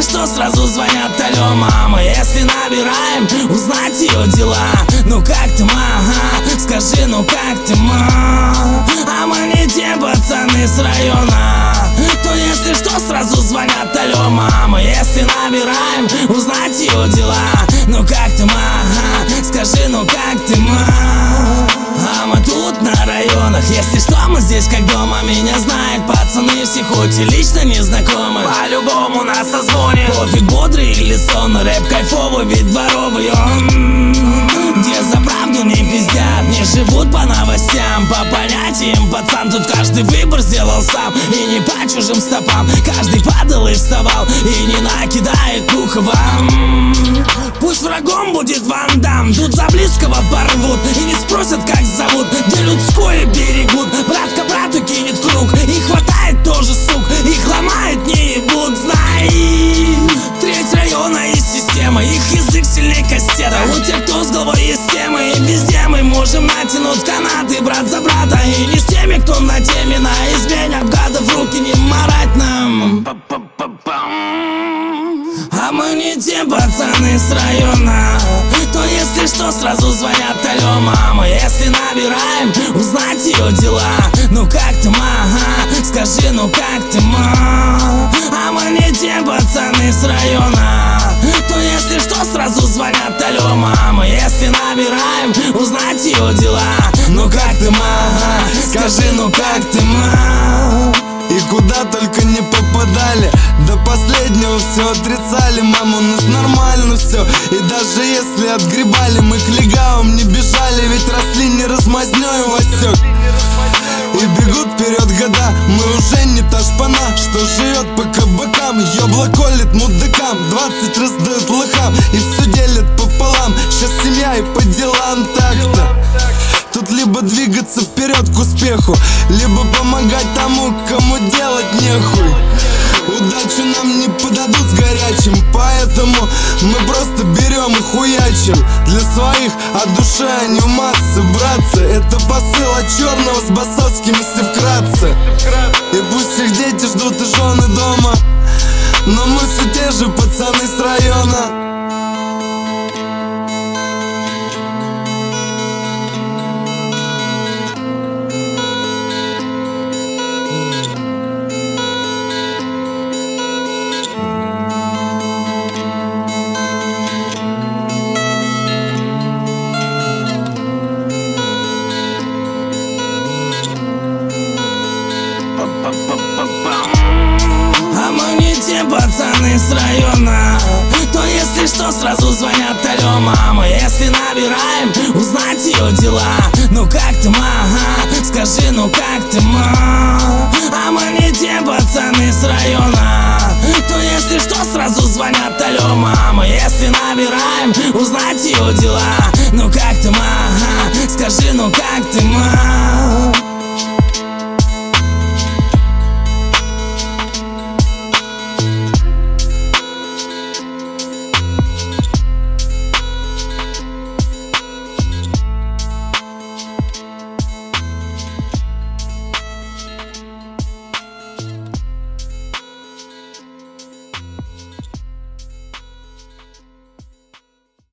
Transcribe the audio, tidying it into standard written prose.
что, сразу звонят: алло, мама. Если набираем, узнать ее дела. Ну как ты, ага, скажи, ну как ты, а мы не те пацаны с района. То если что, сразу звонят: алло, мама. Если набираем, узнать ее дела. Ну как ты, ага, скажи, ну как ты, а мы тут на районах. Если что, мы здесь как дома. Меня знают пацаны все, хоть и лично не знакомы. По-любому нас созвонит. Пофиг, бодрый или сон, рэп кайфовый, ведь дворовый он. Где за правду не пиздят, не живут по новостям. По понятиям, пацан, тут каждый выбор сделал сам. И не по чужим стопам, каждый падал и вставал. И не накидает ухо вам. Пусть врагом будет Ван Дам, тут за близкого порвут. И не спросят, как зовут, где людское берегут. Братка брату кинет круг, и хватает тоже, сук. Их ломает, не ебут, знай. Треть района из системы, их язык сильней кастета. У тех, кто с головой есть темы, и везде мы можем натянуть канаты, брат за брата. И не с теми, кто на теме, на измене гадов руки не марать нам. А мы не те пацаны с района. То если что, сразу звонят: алло, мама. Если набираем, узнать ее дела. Ну как ты, ага, скажи, ну как ты, а мы не те пацаны с района. То если что, сразу звонят: алло, мама. Если набираем, узнать ее дела. Ну как ты, ага, скажи, ну как ты, И куда только не попадали, до последнего все отрицали. Мама, у нас нормально все. И даже если отгребали, мы к легавым не бежали. Ведь росли не размазнёй Васек. И бегут вперед года, мы уже не та шпана, что живет по кабакам. Ёбла колет мудакам, 20 раздают лохам, и все делят пополам. Сейчас семья и по делам так-то. Тут либо двигаться вперед к успеху, либо помогать тому, кому делать нехуй. Удачу нам не подадут с горячим, поэтому мы просто берем и хуячим. Для своих от души, а не в массы, братцы. Это посыл от черного с басовским, если вкратце. И пусть их дети ждут и жены дома, но мы все те же пацаны с района. А мы не те пацаны с района. То если что, сразу звонят: алло, мама. Если набираем, узнать ее дела. Ну как ты, ага, скажи, ну как ты, а мы не те пацаны с района. То если что, сразу звонят: алло, мама. Если набираем, узнать ее дела. Ну как ты, ага, скажи, ну как ты,